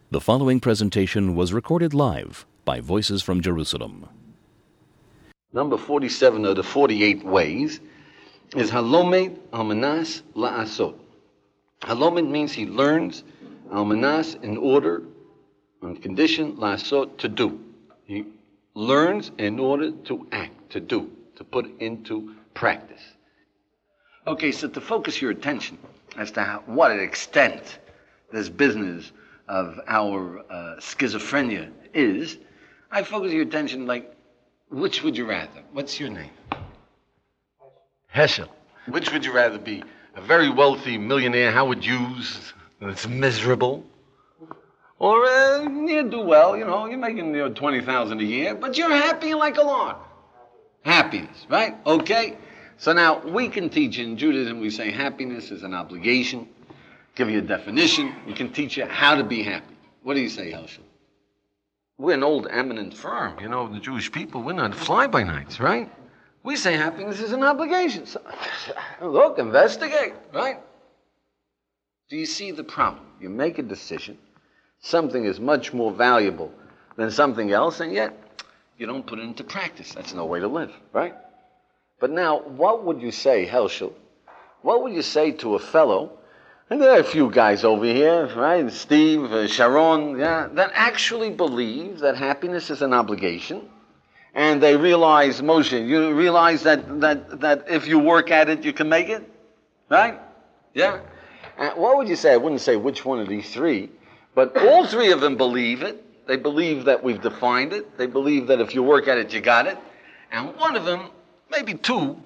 The following presentation was recorded live by Voices from Jerusalem. Number 47 of the 48 ways is Halomed Almanas La'asot. Halomed means he learns, Almanas in order, on condition, La'asot to do. He learns in order to act, to do, to put into practice. Okay, so to focus your attention as to what extent this business of our schizophrenia is, I focus your attention like, which would you rather? What's your name? Heschel. Which would you rather be? A very wealthy millionaire, Howard Hughes, that's miserable? Or you do well, you're making $20,000 a year, but you're happy like a lark. Happiness, right? Okay. So now we can teach in Judaism, we say happiness is an obligation. Give you a definition. We can teach you how to be happy. What do you say, Helshel? We're an old eminent firm, the Jewish people. We're not fly-by-nights, right? We say happiness is an obligation. So, look, investigate, right? Do you see the problem? You make a decision. Something is much more valuable than something else, and yet you don't put it into practice. That's no way to live, right? But now, what would you say, Helshel? What would you say to a fellow, and there are a few guys over here, right? Steve, Sharon, that actually believe that happiness is an obligation, and they realize, Moshe, you realize that if you work at it, you can make it, right? Yeah. What would you say? I wouldn't say which one of these three, but all three of them believe it. They believe that we've defined it. They believe that if you work at it, you got it. And one of them, maybe two,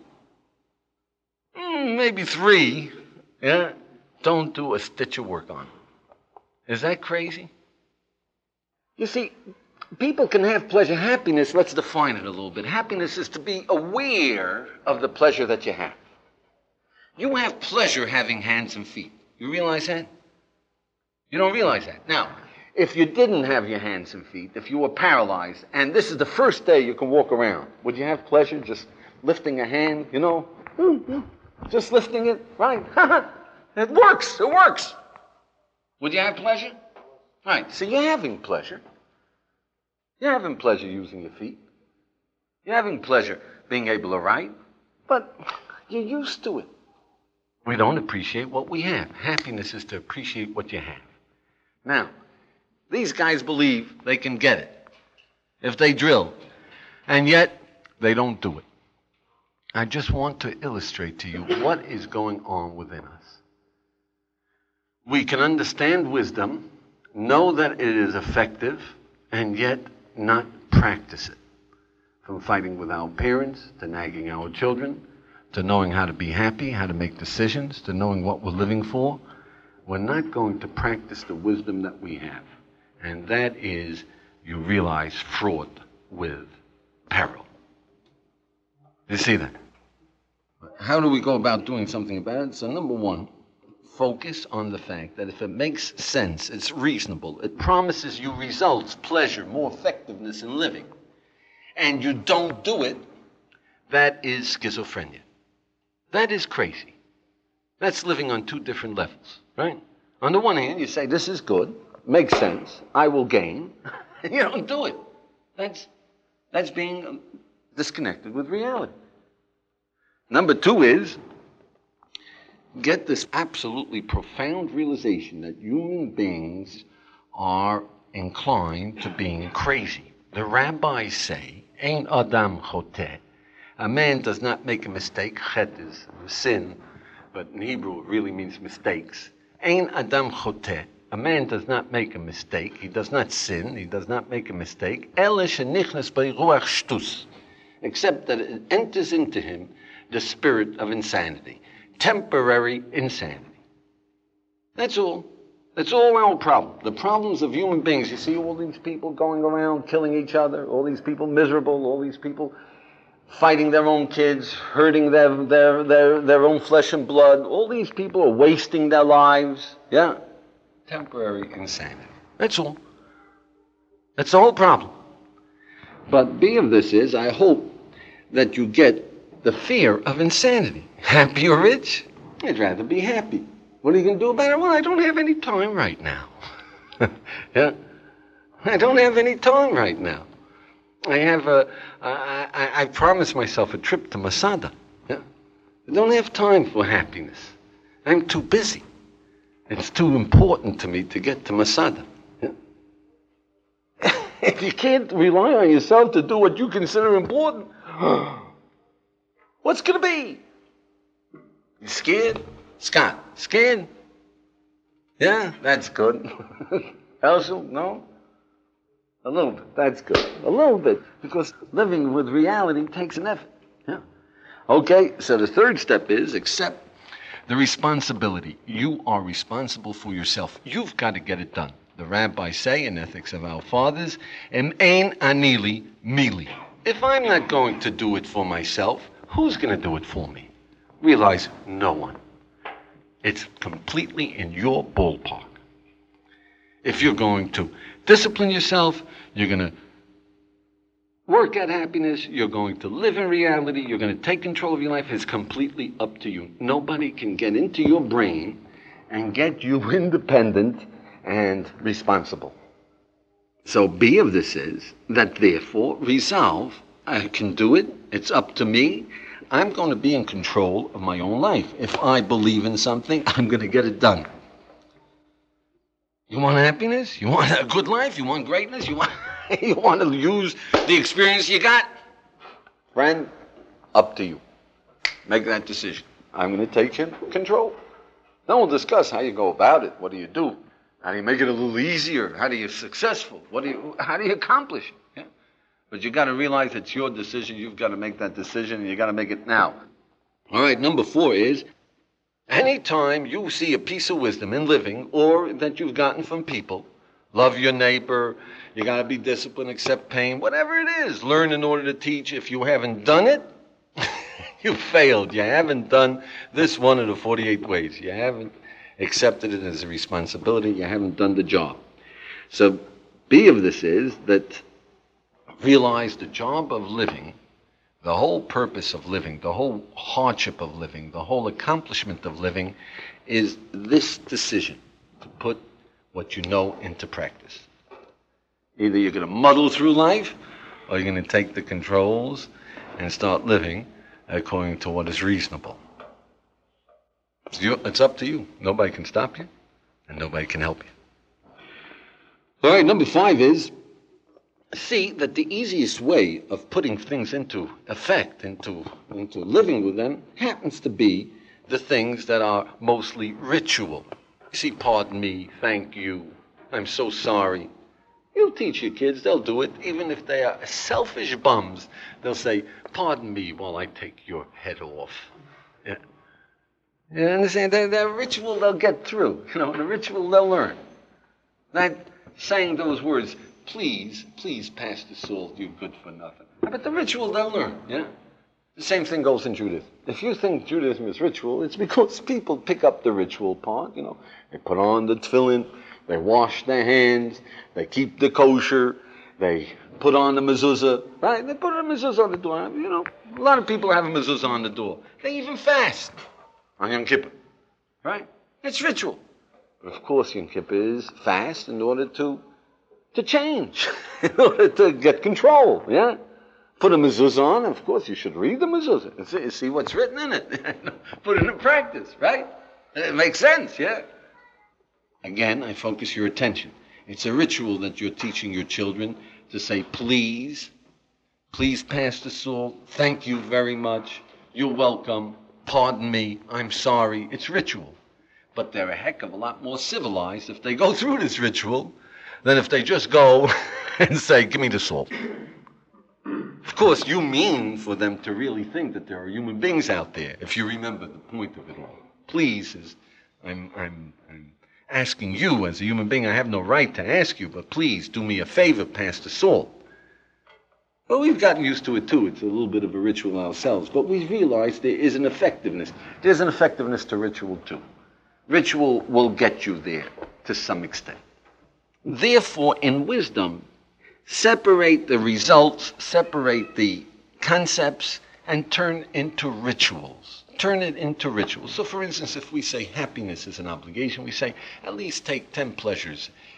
maybe three, don't do a stitch of work on it. Is that crazy? You see, people can have pleasure. Happiness, let's define it a little bit. Happiness is to be aware of the pleasure that you have. You have pleasure having hands and feet. You realize that? You don't realize that. Now, if you didn't have your hands and feet, if you were paralyzed, and this is the first day you can walk around, would you have pleasure just lifting a hand, just lifting it, right? It works. Would you have pleasure? Right, so you're having pleasure. You're having pleasure using your feet. You're having pleasure being able to write, but you're used to it. We don't appreciate what we have. Happiness is to appreciate what you have. Now, these guys believe they can get it if they drill, and yet they don't do it. I just want to illustrate to you what is going on within us. We can understand wisdom, know that it is effective, and yet not practice it. From fighting with our parents, to nagging our children, to knowing how to be happy, how to make decisions, to knowing what we're living for, we're not going to practice the wisdom that we have. And that is, you realize, fraught with peril. You see that? How do we go about doing something about it? So number one, focus on the fact that if it makes sense, it's reasonable, it promises you results, pleasure, more effectiveness in living, and you don't do it, that is schizophrenia. That is crazy. That's living on two different levels, right? On the one hand, you say, this is good, makes sense, I will gain, and you don't do it. That's being disconnected with reality. Number two is, get this absolutely profound realization that human beings are inclined to being crazy. The rabbis say, Ein Adam Choteh. A man does not make a mistake. Chet is sin, but in Hebrew it really means mistakes. Ein Adam Choteh. A man does not make a mistake. He does not sin. He does not make a mistake. Ele shenichnas bei ruach shtus. Except that it enters into him the spirit of insanity. Temporary insanity. That's all. That's all our problem. The problems of human beings. You see all these people going around killing each other, all these people miserable, all these people fighting their own kids, hurting their own flesh and blood. All these people are wasting their lives. Yeah. Temporary insanity. That's all. That's the whole problem. But B of this is, I hope that you get the fear of insanity. Happy or rich? I'd rather be happy. What are you going to do about it? Well, I don't have any time right now. Yeah? I don't have any time right now. I promised myself a trip to Masada. Yeah? I don't have time for happiness. I'm too busy. It's too important to me to get to Masada. Yeah? If you can't rely on yourself to do what you consider important, what's going to be? You scared? Scott, scared? Yeah, that's good. Elshel, no? A little bit, that's good. A little bit, because living with reality takes an effort. Yeah. Okay, so the third step is accept the responsibility. You are responsible for yourself. You've got to get it done. The rabbis say in Ethics of Our Fathers, Em ein anili mili. If I'm not going to do it for myself, who's going to do it for me? Realize no one. It's completely in your ballpark. If you're going to discipline yourself, you're going to work at happiness, you're going to live in reality, you're going to take control of your life, it's completely up to you. Nobody can get into your brain and get you independent and responsible. So B of this is that therefore resolve, I can do it, it's up to me, I'm going to be in control of my own life. If I believe in something, I'm going to get it done. You want happiness? You want a good life? You want greatness? You want to use the experience you got? Friend, up to you. Make that decision. I'm going to take control. Then we'll discuss how you go about it. What do you do? How do you make it a little easier? How do you successful? How do you accomplish it? Yeah? But you got to realize it's your decision. You've got to make that decision, and you got to make it now. All right, number 4 is, anytime you see a piece of wisdom in living or that you've gotten from people, love your neighbor, you got to be disciplined, accept pain, whatever it is, learn in order to teach. If you haven't done it, you failed. You haven't done this one of the 48 ways. You haven't accepted it as a responsibility. You haven't done the job. So B of this is that realize the job of living, the whole purpose of living, the whole hardship of living, the whole accomplishment of living is this decision to put what you know into practice. Either you're going to muddle through life or you're going to take the controls and start living according to what is reasonable. It's up to you. Nobody can stop you and nobody can help you. All right, number 5 is see that the easiest way of putting things into effect, into living with them, happens to be the things that are mostly ritual. You see, pardon me, thank you, I'm so sorry. You'll teach your kids, they'll do it. Even if they are selfish bums, they'll say, pardon me while I take your head off. Yeah. You understand? That ritual they'll get through. The ritual they'll learn. Not saying those words, please pass the salt, you good for nothing. But the ritual they'll learn, yeah? The same thing goes in Judaism. If you think Judaism is ritual, it's because people pick up the ritual part, They put on the tefillin, they wash their hands, they keep the kosher, they put on the mezuzah, right? They put a mezuzah on the door. A lot of people have a mezuzah on the door. They even fast on Yom Kippur, right? It's ritual. But of course, Yom Kippur is fast in order to change, in order to get control, yeah? Put a mezuzah on, of course, you should read the mezuzah and see what's written in it. Put it in practice, right? It makes sense, yeah? Again, I focus your attention. It's a ritual that you're teaching your children to say, please pass the salt, thank you very much, you're welcome, pardon me, I'm sorry. It's ritual. But they're a heck of a lot more civilized if they go through this ritual than if they just go and say, give me the salt. Of course, you mean for them to really think that there are human beings out there, if you remember the point of it all. Please, I'm asking you as a human being, I have no right to ask you, but please do me a favor, pass the salt. Well, we've gotten used to it too. It's a little bit of a ritual ourselves, but we realize there is an effectiveness. There's an effectiveness to ritual too. Ritual will get you there to some extent. Therefore, in wisdom, separate the results, separate the concepts, and turn into rituals. Turn it into rituals. So, for instance, if we say happiness is an obligation, we say at least take 10 pleasures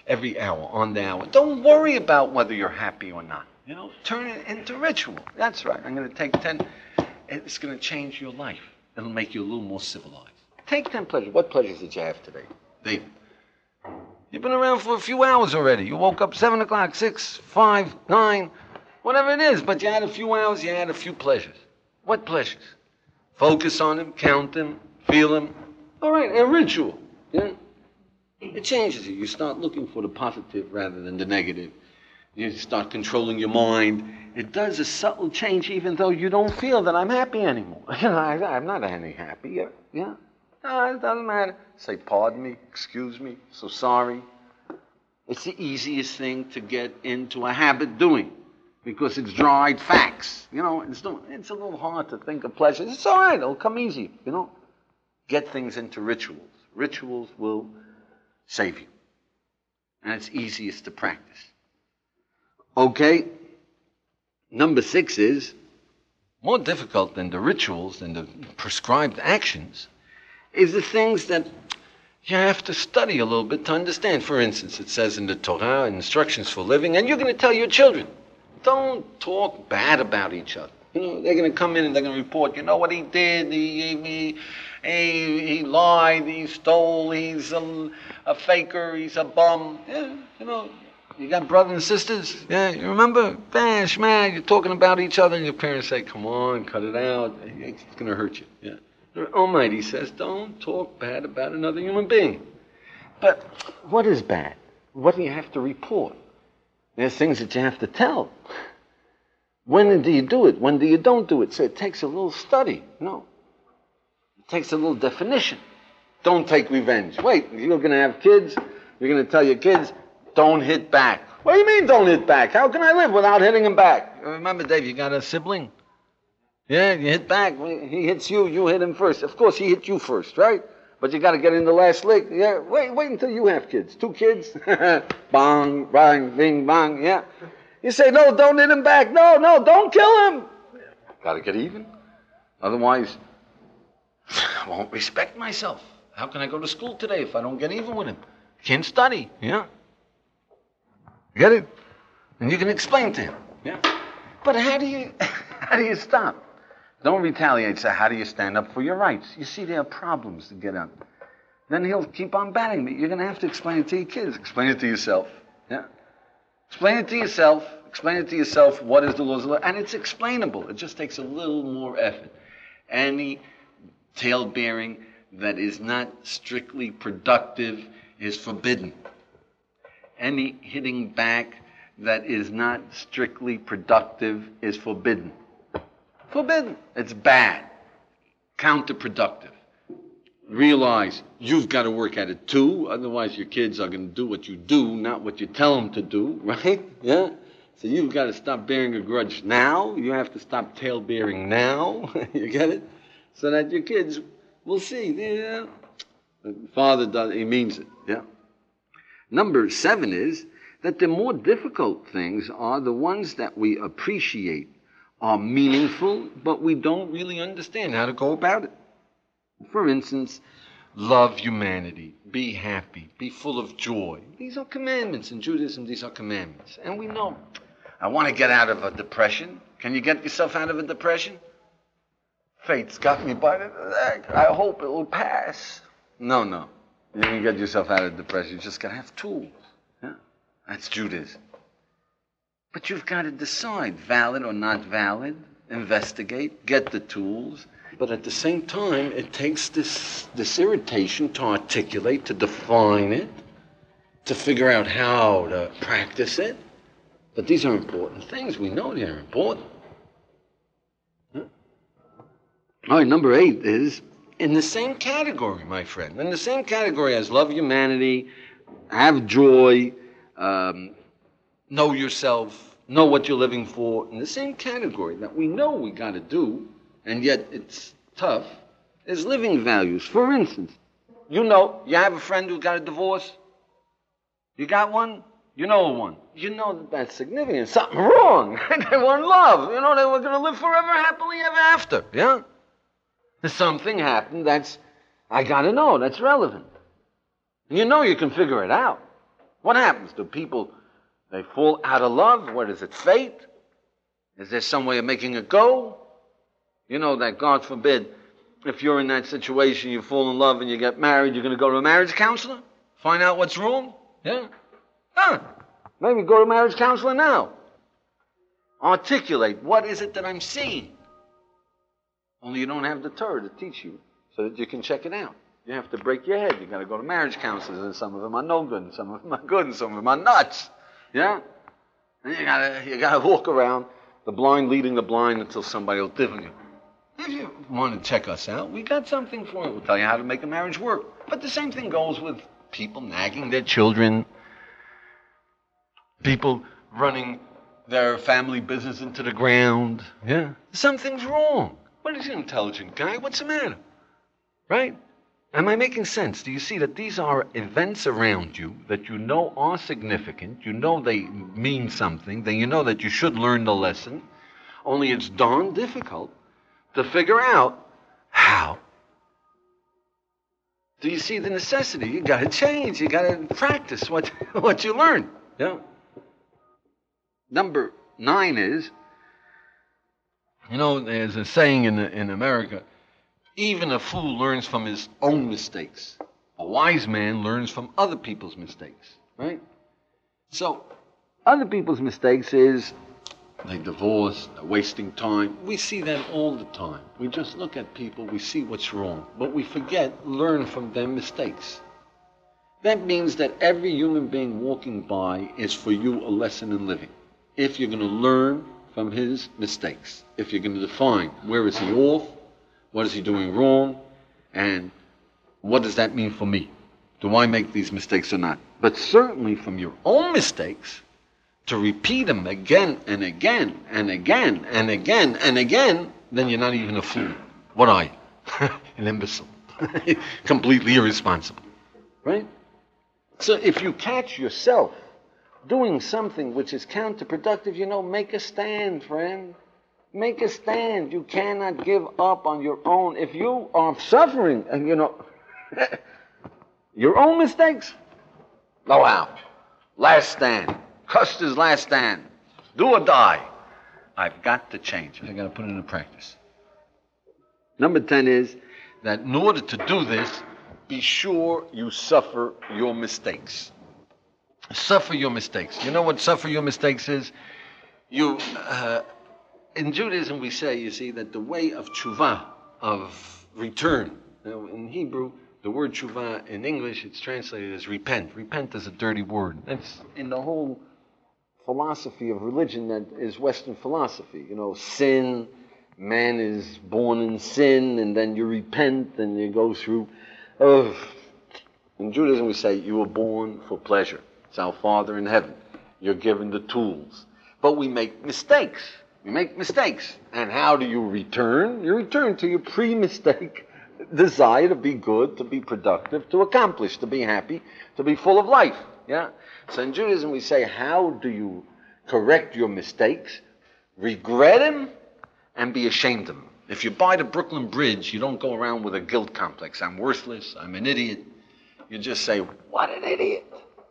every hour, on the hour. Don't worry about whether you're happy or not. Turn it into ritual. That's right. I'm going to take 10. It's going to change your life. It'll make you a little more civilized. Take 10 pleasures. What pleasures did you have today, David? You've been around for a few hours already. You woke up 7 o'clock, 6, 5, 9, whatever it is. But you had a few hours, you had a few pleasures. What pleasures? Focus on them, count them, feel them. All right, a ritual. Yeah? It changes you. You start looking for the positive rather than the negative. You start controlling your mind. It does a subtle change even though you don't feel that I'm happy anymore. I'm not any happier. Yeah? No, it doesn't matter. Say, pardon me, excuse me, so sorry. It's the easiest thing to get into a habit doing because it's dried facts. It's a little hard to think of pleasures. It's all right. It'll come easy, Get things into rituals. Rituals will save you. And it's easiest to practice. Okay. Number 6 is more difficult than the rituals and the prescribed actions is the things that you have to study a little bit to understand. For instance, it says in the Torah, instructions for living, and you're going to tell your children, don't talk bad about each other. They're going to come in and they're going to report, what he did, he lied, he stole, he's a faker, he's a bum. Yeah, you got brothers and sisters? Yeah, you remember? Bash, man, you're talking about each other, and your parents say, come on, cut it out. It's going to hurt you. Yeah. The Almighty says, don't talk bad about another human being. But what is bad? What do you have to report? There's things that you have to tell. When do you do it? When do you don't do it? So it takes a little study. No. It takes a little definition. Don't take revenge. Wait, you're going to have kids. You're going to tell your kids, don't hit back. What do you mean don't hit back? How can I live without hitting him back? Remember, Dave, you got a sibling? Yeah, you hit back. He hits you, you hit him first. Of course, he hit you first, right? But you got to get in the last lick. Yeah, wait until you have kids. 2 kids. Bang, bang, bing, bang. Yeah. You say, no, don't hit him back. No, don't kill him. Got to get even. Otherwise, I won't respect myself. How can I go to school today if I don't get even with him? Can't study. Yeah. Get it? And you can explain to him. Yeah. But how do you stop? Don't retaliate. So how do you stand up for your rights? You see, there are problems to get up. Then he'll keep on batting me. You're going to have to explain it to your kids. Explain it to yourself. Yeah. Explain it to yourself. Explain it to yourself. What is the laws of the law? And it's explainable. It just takes a little more effort. Any tail-bearing that is not strictly productive is forbidden. Any hitting back that is not strictly productive is forbidden. Forbidden. It's bad. Counterproductive. Realize you've got to work at it too, otherwise your kids are going to do what you do, not what you tell them to do, right? Yeah? So you've got to stop bearing a grudge now. You have to stop tail-bearing now. You get it? So that your kids will see. Yeah. The father does, he means it. Yeah. Number 7 is that the more difficult things are the ones that we appreciate, are meaningful, but we don't really understand how to go about it. For instance, love humanity, be happy, be full of joy. These are commandments. In Judaism, these are commandments. And we know, I want to get out of a depression. Can you get yourself out of a depression? Fate's got me by the leg. I hope it will pass. No. You can get yourself out of depression. You just got to have tools. Yeah? That's Judaism. But you've got to decide, valid or not valid, investigate, get the tools. But at the same time, it takes this irritation to articulate, to define it, to figure out how to practice it. But these are important things. We know they're important. Huh? All right, number 8 is in the same category, my friend. In the same category as love humanity, have joy, know yourself, know what you're living for. In the same category that we know we got to do, and yet it's tough, is living values. For instance, you have a friend who got a divorce. You got one? You know one. You know that that's significant. Something wrong. They weren't love. They were going to live forever, happily ever after. Yeah? Something happened I got to know, that's relevant. And you can figure it out. What happens? Do people, they fall out of love? What is it, fate? Is there some way of making it go? You know that, God forbid, if you're in that situation, you fall in love and you get married, you're going to go to a marriage counselor? Find out what's wrong? Yeah? Maybe go to a marriage counselor now. Articulate, what is it that I'm seeing? Only you don't have the Torah to teach you so that you can check it out. You have to break your head. You got to go to marriage counselors, and some of them are no good, and some of them are good, and some of them are nuts. Yeah? And you gotta walk around, the blind leading the blind until somebody will diddle you. If you want to check us out, we got something for you. We'll tell you how to make a marriage work. But the same thing goes with people nagging their children, people running their family business into the ground. Yeah? Something's wrong. What is an intelligent guy? What's the matter? Right? Am I making sense? Do you see that these are events around you that you know are significant, you know they mean something, then you know that you should learn the lesson, only it's darn difficult to figure out how. Do you see the necessity? You got to change. You got to practice what you learn. Yeah. Number 9 is, you know, there's a saying in America, even a fool learns from his own mistakes. A wise man learns from other people's mistakes, right? So, other people's mistakes is they divorce, they're wasting time. We see that all the time. We just look at people, we see what's wrong, but we forget, learn from their mistakes. That means that every human being walking by is for you a lesson in living. If you're going to learn from his mistakes, if you're going to define where is he off, what is he doing wrong, and what does that mean for me? Do I make these mistakes or not? But certainly from your own mistakes, to repeat them again and again and again and again and again, then you're not even a fool. What are you? An imbecile. Completely irresponsible. Right? So if you catch yourself doing something which is counterproductive, you know, make a stand, friend. Make a stand. You cannot give up on your own. If you are suffering, and you know, your own mistakes, go out. Last stand. Custer's last stand. Do or die. I've got to change. I've got to put it into practice. Number 10 is that in order to do this, be sure you suffer your mistakes. Suffer your mistakes. You know what suffer your mistakes is? In Judaism we say, you see, that the way of tshuva, of return, in Hebrew, the word tshuva, in English, it's translated as repent. Repent is a dirty word. That's in the whole philosophy of religion that is Western philosophy. You know, sin, man is born in sin, and then you repent, and you go through. In Judaism we say, you were born for pleasure. It's our Father in heaven. You're given the tools. But we make mistakes. We make mistakes. And how do you return? You return to your pre-mistake desire to be good, to be productive, to accomplish, to be happy, to be full of life. Yeah? So in Judaism we say, how do you correct your mistakes, regret them, and be ashamed of them? If you buy the Brooklyn Bridge, you don't go around with a guilt complex. I'm worthless. I'm an idiot. You just say, what an idiot.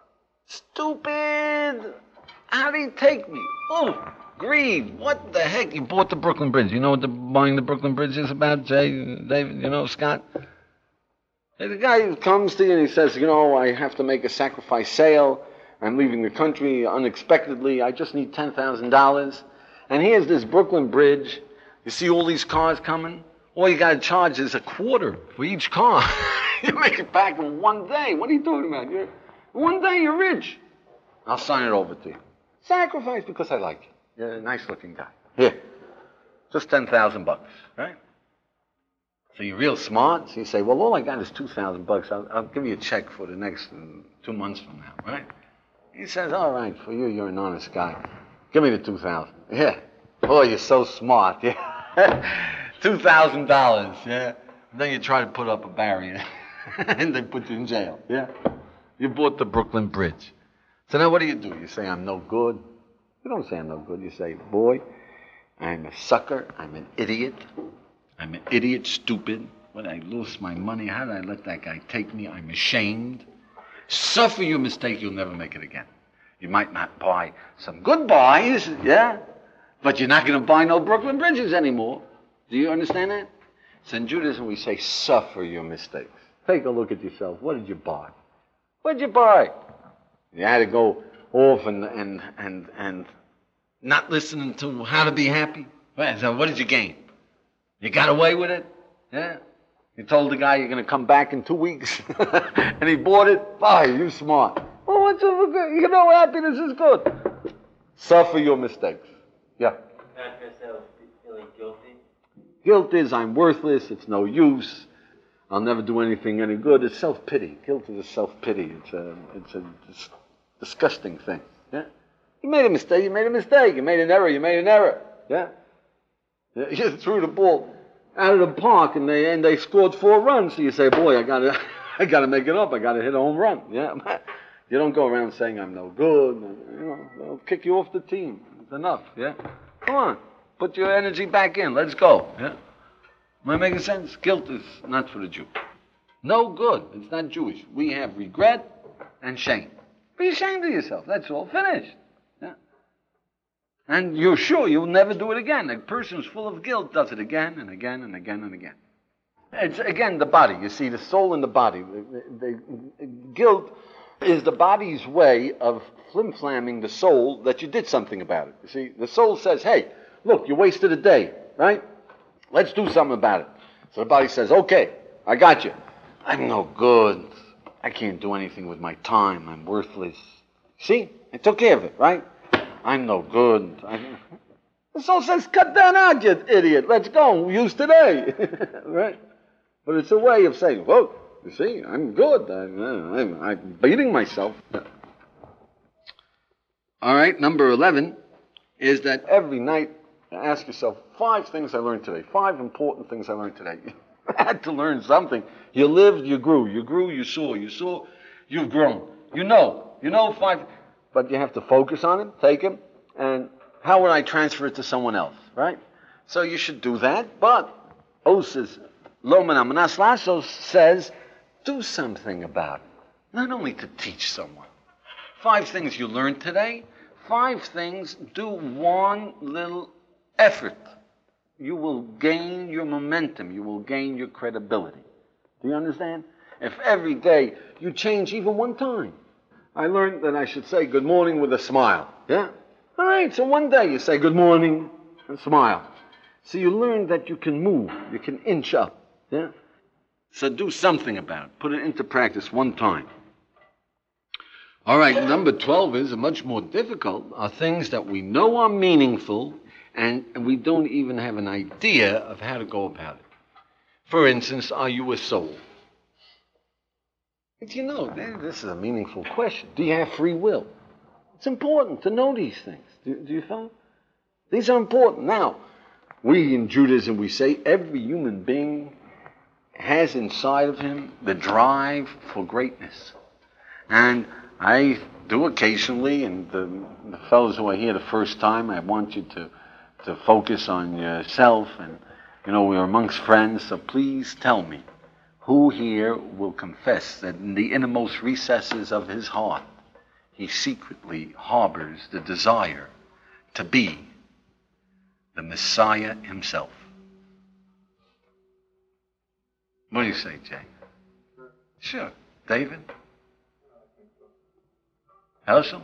Stupid. How did he take me? Oh, greed. What the heck? You bought the Brooklyn Bridge. You know what buying the Brooklyn Bridge is about, Jay, David, you know, Scott? Hey, the guy who comes to you and he says, you know, I have to make a sacrifice sale. I'm leaving the country unexpectedly. I just need $10,000. And here's this Brooklyn Bridge. You see all these cars coming? All you got to charge is $0.25 for each car. You make it back in one day. What are you talking about? One day you're rich. I'll sign it over to you. Sacrifice because I like you. You're a nice-looking guy. Here, just $10,000, right? So you're real smart. So you say, well, all I got is $2,000. I'll give you a check for the next 2 months from now, right? He says, all right, for you, you're an honest guy. Give me the $2,000. Yeah. Boy, you're so smart. Yeah. $2,000. Yeah. And then you try to put up a barrier, and they put you in jail. Yeah. You bought the Brooklyn Bridge. So now what do? You say, I'm no good. You don't say I'm no good. You say, boy, I'm a sucker. I'm an idiot. I'm an idiot, stupid. When I lost my money, how did I let that guy take me? I'm ashamed. Suffer your mistake, you'll never make it again. You might not buy some good buys, yeah, but you're not going to buy no Brooklyn Bridges anymore. Do you understand that? So in Judaism we say, suffer your mistakes. Take a look at yourself. What did you buy? What did you buy? You had to go off and not listening to how to be happy. So what did you gain? You got away with it? Yeah. You told the guy you're going to come back in 2 weeks, and he bought it. Buy, you smart. Well, what's so good? You know happiness is good. Suffer your mistakes. Yeah. Not yourself feeling guilty. Guilt is I'm worthless. It's no use. I'll never do anything any good. It's self-pity. Guilt is a self-pity. It's a disgusting thing. Yeah. You made a mistake. You made a mistake. You made an error. You made an error. Yeah. You threw the ball out of the park and they scored 4 runs. So you say, boy, I gotta make it up. I gotta hit a home run. Yeah. You don't go around saying I'm no good. You know, they'll kick you off the team. It's enough. Yeah. Come on. Put your energy back in. Let's go. Yeah. Am I making sense? Guilt is not for the Jew. No good. It's not Jewish. We have regret and shame. Be ashamed of yourself. That's all. Finished. Yeah. And you're sure you'll never do it again. A person who's full of guilt does it again and again and again and again. It's, again, the body. You see, the soul and the body. The guilt is the body's way of flim-flamming the soul that you did something about it. You see, the soul says, hey, look, you wasted a day, right? Let's do something about it. So the body says, okay, I got you. I'm no good. I can't do anything with my time. I'm worthless. See? I took care of it, right? I'm no good. The soul says, cut that out, you idiot. Let's go. Use today. Right? But it's a way of saying, whoa, you see, I'm good. I'm beating myself. All right, number 11 is that every night ask yourself, 5 things I learned today. 5 important things I learned today. You had to learn something. You lived, you grew. You grew, you saw. You saw, you've grown. You know 5. But you have to focus on them, take them, and how would I transfer it to someone else, right? So you should do that. But Osis, Lomana Manaslasos says, do something about it. Not only to teach someone. 5 things you learned today. 5 things, do one little effort. You will gain your momentum. You will gain your credibility. Do you understand? If every day you change even one time. I learned that I should say good morning with a smile. Yeah? All right, so one day you say good morning and smile. So you learn that you can move. You can inch up. Yeah? So do something about it. Put it into practice one time. All right, number 12 is much more difficult. Are things that we know are meaningful and we don't even have an idea of how to go about it. For instance, are you a soul? Do you know, this is a meaningful question. Do you have free will? It's important to know these things. Do you follow? These are important. Now, we in Judaism, we say every human being has inside of him the drive for greatness. And I do occasionally, and the fellows who are here the first time, I want you to focus on yourself. And, we're amongst friends, so please tell me, who here will confess that in the innermost recesses of his heart, he secretly harbors the desire to be the Messiah himself? What do you say, Jay? Sure. David? Herschel?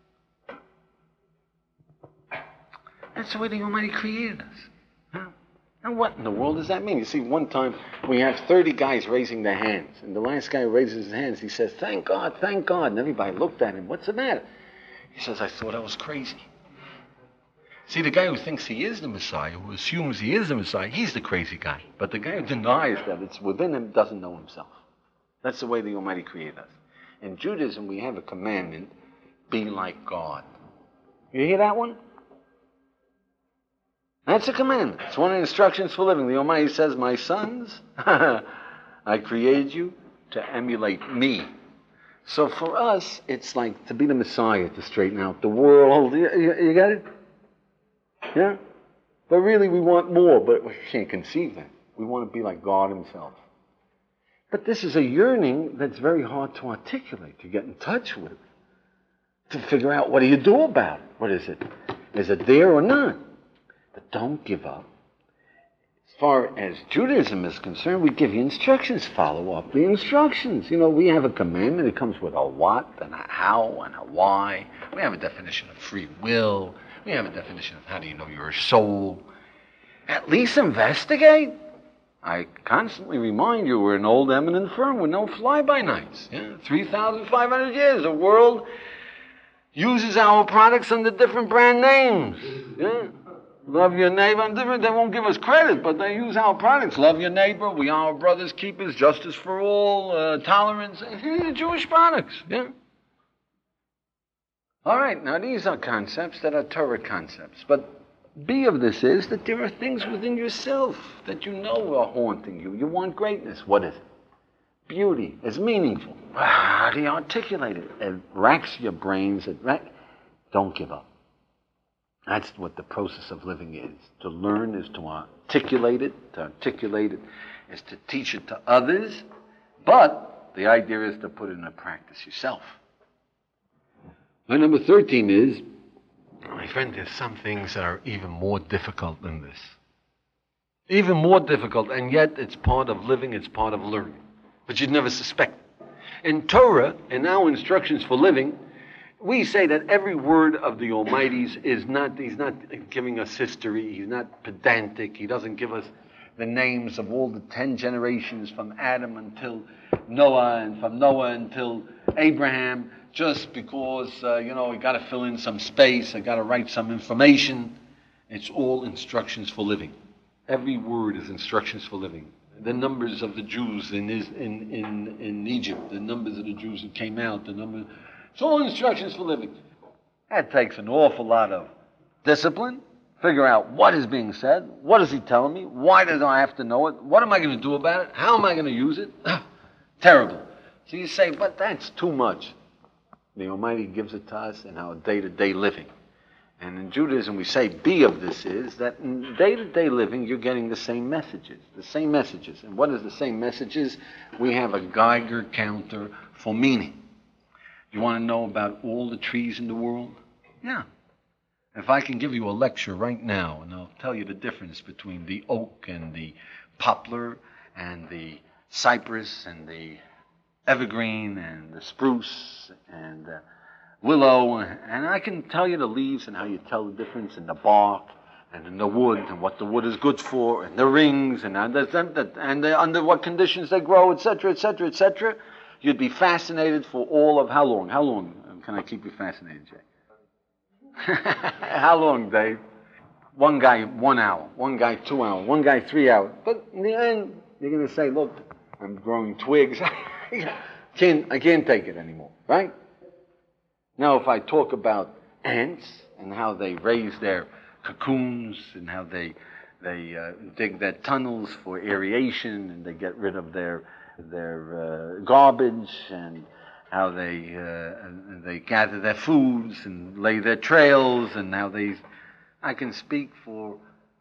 That's the way the Almighty created us. Huh? And what in the world does that mean? You see, one time we have 30 guys raising their hands, and the last guy who raises his hands, he says, thank God, thank God. And everybody looked at him, what's the matter? He says, I thought I was crazy. See, the guy who thinks he is the Messiah, who assumes he is the Messiah, he's the crazy guy. But the guy who denies that it's within him doesn't know himself. That's the way the Almighty created us. In Judaism, we have a commandment, be like God. You hear that one? That's a commandment. It's one of the instructions for living. The Almighty says, my sons, I created you to emulate me. So for us, it's like to be the Messiah, to straighten out the world. You got it? Yeah? But really we want more, but we can't conceive that. We want to be like God himself. But this is a yearning that's very hard to articulate, to get in touch with, to figure out what do you do about it. What is it? Is it there or not? But don't give up. As far as Judaism is concerned, we give you instructions. Follow up the instructions. You know, we have a commandment. It comes with a what and a how and a why. We have a definition of free will. We have a definition of how do you know you're a soul. At least investigate. I constantly remind you we're an old eminent firm with no fly-by-nights. Yeah? 3,500 years. The world uses our products under different brand names. Yeah? Love your neighbor. I'm different. They won't give us credit, but they use our products. Love your neighbor. We are brothers keepers. Justice for all. Tolerance. Jewish products. Yeah. All right. Now these are concepts that are Torah concepts. But B of this is that there are things within yourself that you know are haunting you. You want greatness. What is it? Beauty. It's meaningful. How do you articulate it? It racks your brains. Don't give up. That's what the process of living is. To learn is to articulate it. To articulate it is to teach it to others. But the idea is to put it into practice yourself. My number 13 is, my friend, there's some things that are even more difficult than this. Even more difficult, and yet it's part of living, it's part of learning. But you'd never suspect it. In Torah, in our instructions for living, we say that every word of the Almighty's he's not giving us history, he's not pedantic, he doesn't give us the names of all the 10 generations from Adam until Noah, and from Noah until Abraham, just because, we got to fill in some space, I got to write some information. It's all instructions for living. Every word is instructions for living. The numbers of the Jews in Egypt, the numbers of the Jews who came out, it's all instructions for living. That takes an awful lot of discipline. Figure out what is being said. What is he telling me? Why do I have to know it? What am I going to do about it? How am I going to use it? Terrible. So you say, but that's too much. The Almighty gives it to us in our day-to-day living. And in Judaism we say B of this is that in day-to-day living you're getting the same messages. And what is the same messages? We have a Geiger counter for meaning. You want to know about all the trees in the world? Yeah. If I can give you a lecture right now, and I'll tell you the difference between the oak and the poplar and the cypress and the evergreen and the spruce and the willow, and I can tell you the leaves and how you tell the difference in the bark and in the wood and what the wood is good for and the rings and under what conditions they grow, etc., etc., etc. You'd be fascinated for all of how long? How long can I keep you fascinated, Jay? How long, Dave? One guy, 1 hour. One guy, 2 hours. One guy, 3 hours. But in the end, you're going to say, look, I'm growing twigs. I can't take it anymore, right? Now, if I talk about ants and how they raise their cocoons and how they dig their tunnels for aeration and they get rid of their garbage and how they gather their foods and lay their trails and how I can speak for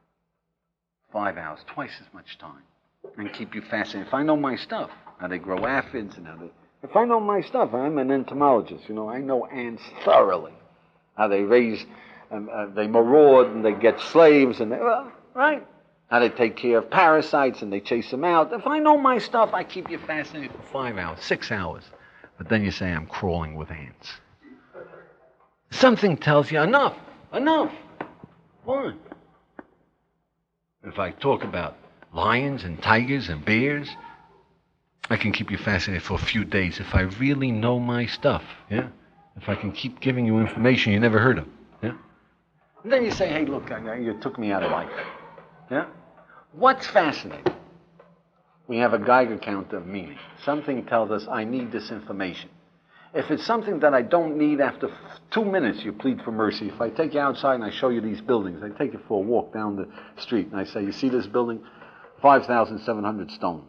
5 hours, twice as much time, and keep you fascinated. If I know my stuff, how they grow aphids and if I know my stuff, I'm an entomologist, I know ants thoroughly, how they raise, they maraud and they get slaves and right? How they take care of parasites and they chase them out. If I know my stuff, I keep you fascinated for 5 hours, 6 hours. But then you say, I'm crawling with ants. Something tells you, enough. Why? If I talk about lions and tigers and bears, I can keep you fascinated for a few days if I really know my stuff, yeah? If I can keep giving you information you never heard of, yeah? And then you say, hey, look, you took me out of life. Yeah? What's fascinating? We have a Geiger counter of meaning. Something tells us I need this information. If it's something that I don't need, after 2 minutes you plead for mercy. If I take you outside and I show you these buildings, I take you for a walk down the street and I say, you see this building? 5,700 stones.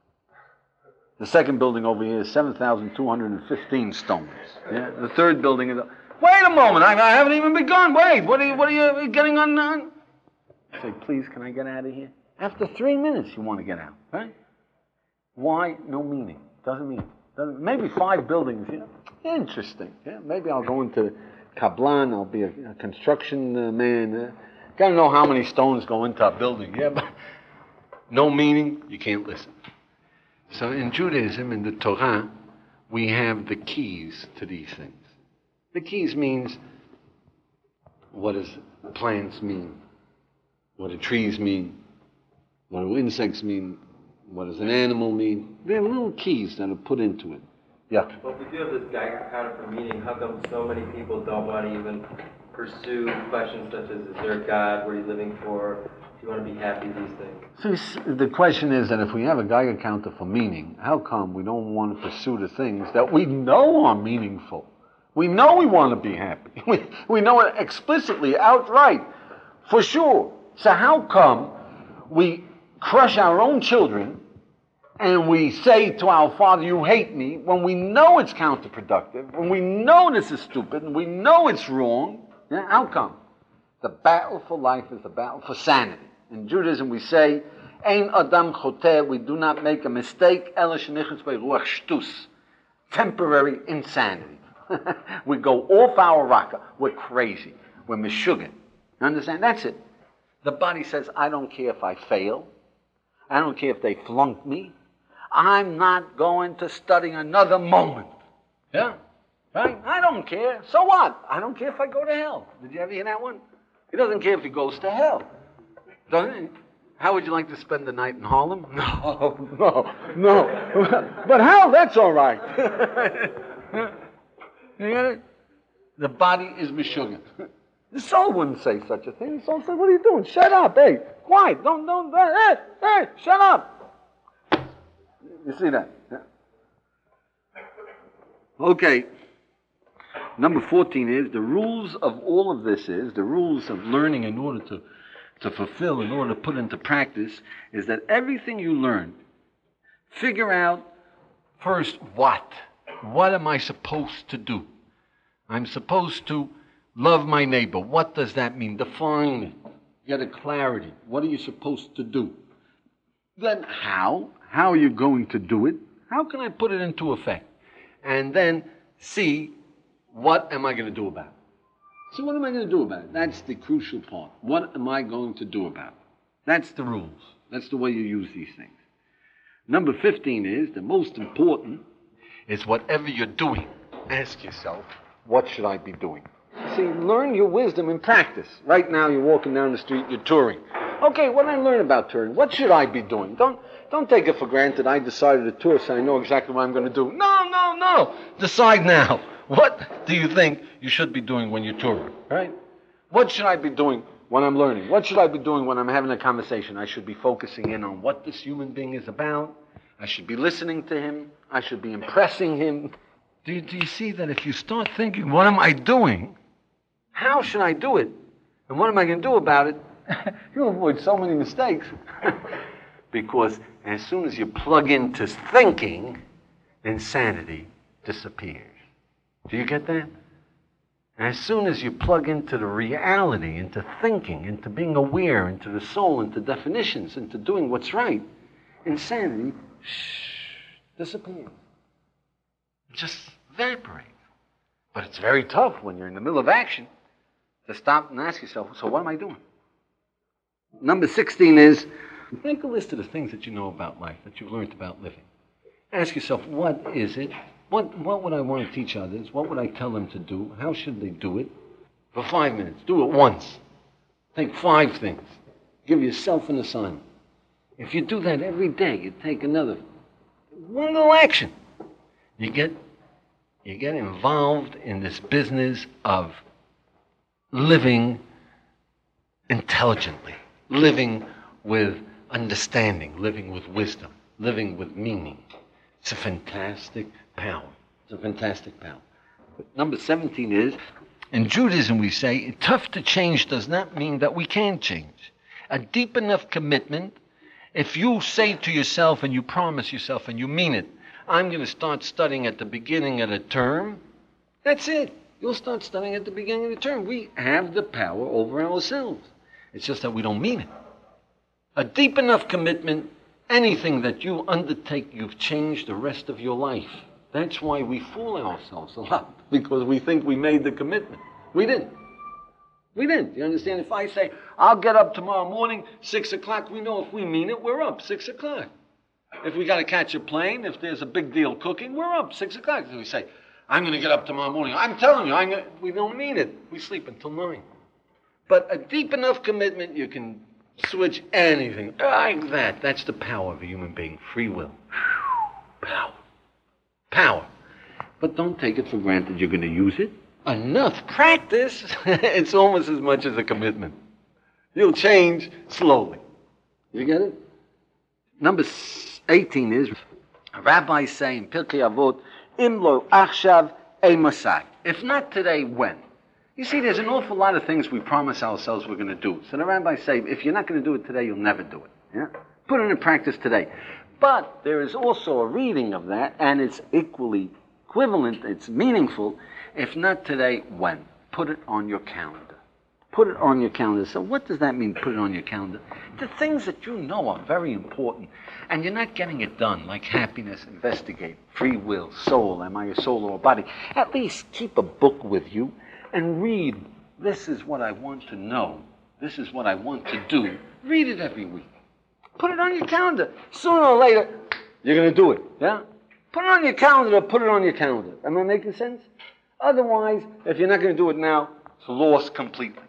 The second building over here is 7,215 stones. Yeah? The third building is... Wait a moment, I haven't even begun. Wait, what are you getting on? I say, please, can I get out of here? After 3 minutes, you want to get out, right? Why? No meaning. Doesn't mean. Maybe 5 buildings. Interesting. Maybe I'll go into Kablan. I'll be a construction man. Got to know how many stones go into a building. But no meaning, you can't listen. So in Judaism, in the Torah, we have the keys to these things. The keys means, what does plants mean? What do trees mean? What do insects mean? What does an animal mean? There are little keys that are put into it. Yeah. Well, if we do have this Geiger counter for meaning, how come so many people don't want to even pursue questions such as there a God? What are you living for? Do you want to be happy? These things. See, the question is that if we have a Geiger counter for meaning, how come we don't want to pursue the things that we know are meaningful? We know we want to be happy. We know it explicitly, outright, for sure. So how come we crush our own children and we say to our father, you hate me, when we know it's counterproductive, when we know this is stupid, and we know it's wrong? How come? The battle for life is the battle for sanity. In Judaism we say, Ein Adam Choteh, we do not make a mistake, Ela shenichas beruach shtus, temporary insanity. We go off our rocker. We're crazy. We're meshuggah. You understand? That's it. The body says, I don't care if I fail. I don't care if they flunk me. I'm not going to study another moment. Yeah? Right? I don't care. So what? I don't care if I go to hell. Did you ever hear that one? He doesn't care if he goes to hell. Doesn't he? How would you like to spend the night in Harlem? No. But hell, that's all right. You get it? The body is meshuggah. The soul wouldn't say such a thing. The soul said, what are you doing? Shut up. Hey, quiet. Don't, hey, shut up. You see that? Yeah. Okay. Number 14 is, the rules of all of this is, the rules of learning in order to fulfill, in order to put into practice, is that everything you learn, figure out first what. What am I supposed to do? I'm supposed to love my neighbor. What does that mean? Define it. Get a clarity. What are you supposed to do? Then how? How are you going to do it? How can I put it into effect? And then see, what am I going to do about it? So what am I going to do about it? That's the crucial part. What am I going to do about it? That's the rules. That's the way you use these things. Number 15 is, the most important, is whatever you're doing, ask yourself, what should I be doing? See, learn your wisdom in practice. Right now you're walking down the street, you're touring. Okay, what did I learn about touring? What should I be doing? Don't take it for granted. I decided to tour, so I know exactly what I'm going to do. No. Decide now. What do you think you should be doing when you're touring? Right? What should I be doing when I'm learning? What should I be doing when I'm having a conversation? I should be focusing in on what this human being is about. I should be listening to him. I should be impressing him. Do you see that if you start thinking, what am I doing? How should I do it? And what am I going to do about it? You'll avoid so many mistakes. Because as soon as you plug into thinking, insanity disappears. Do you get that? As soon as you plug into the reality, into thinking, into being aware, into the soul, into definitions, into doing what's right, insanity disappears. It just evaporates. But it's very tough when you're in the middle of action to stop and ask yourself, so what am I doing? Number 16 is, make a list of the things that you know about life, that you've learned about living. Ask yourself, what is it? What would I want to teach others? What would I tell them to do? How should they do it? For 5 minutes. Do it once. Take 5 things. Give yourself an assignment. If you do that every day, you take one little action. You get involved in this business of living intelligently, living with understanding, living with wisdom, living with meaning. It's a fantastic power. It's a fantastic power. But number 17 is, in Judaism we say, tough to change does not mean that we can't change. A deep enough commitment, if you say to yourself and you promise yourself and you mean it, I'm going to start studying at the beginning of the term, that's it. You'll start studying at the beginning of the term. We have the power over ourselves. It's just that we don't mean it. A deep enough commitment Anything that you undertake, you've changed the rest of your life. That's why we fool ourselves a lot, because we think we made the commitment. We didn't. We didn't. You understand? If I say, I'll get up tomorrow morning, 6 o'clock, we know if we mean it, we're up 6 o'clock. If we got to catch a plane, if there's a big deal cooking, we're up 6 o'clock. If we say, I'm going to get up tomorrow morning, I'm telling you, we don't mean it. We sleep until 9. But a deep enough commitment, you can switch anything like that. That's the power of a human being. Free will. Power. Power. But don't take it for granted you're going to use it. Enough practice, it's almost as much as a commitment. You'll change slowly. You get it? Number 18 is, rabbis say in Pirkei Avot, Im lo achshav ei masai. If not today, when? You see, there's an awful lot of things we promise ourselves we're going to do. So the rabbis say, if you're not going to do it today, you'll never do it. Yeah? Put it in practice today. But there is also a reading of that, and it's equally equivalent, it's meaningful. If not today, when? Put it on your calendar. Put it on your calendar. So what does that mean, put it on your calendar? The things that you know are very important, and you're not getting it done, like happiness, investigate, free will, soul, am I a soul or a body? At least keep a book with you and read, this is what I want to know. This is what I want to do. Read it every week. Put it on your calendar. Sooner or later, you're going to do it. Yeah? Put it on your calendar or put it on your calendar. Am I making sense? Otherwise, if you're not going to do it now, it's lost completely.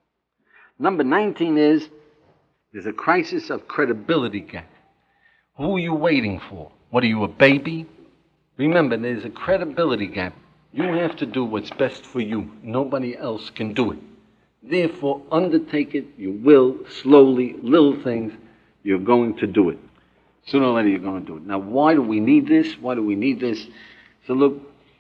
Number 19 is, there's a crisis of credibility gap. Who are you waiting for? What are you, a baby? Remember, there's a credibility gap. You have to do what's best for you. Nobody else can do it. Therefore, undertake it. You will, slowly, little things, you're going to do it. Sooner or later, you're going to do it. Now, why do we need this? Why do we need this? So look,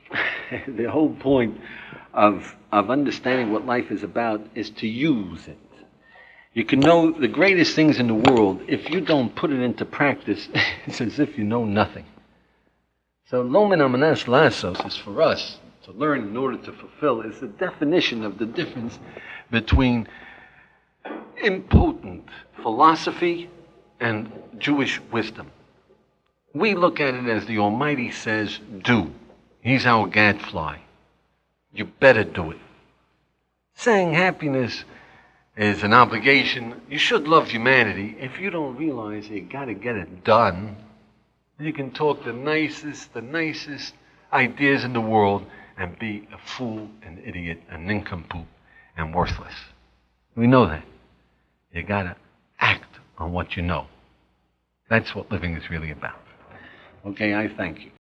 the whole point of understanding what life is about is to use it. You can know the greatest things in the world. If you don't put it into practice, it's as if you know nothing. So, lo min amanas lasos is for us to learn in order to fulfill, is the definition of the difference between impotent philosophy and Jewish wisdom. We look at it as the Almighty says, do. He's our gadfly. You better do it. Saying happiness is an obligation. You should love humanity. If you don't realize you got to get it done, you can talk the nicest ideas in the world and be a fool, an idiot, a nincompoop, and worthless. We know that. You got to act on what you know. That's what living is really about. Okay, I thank you.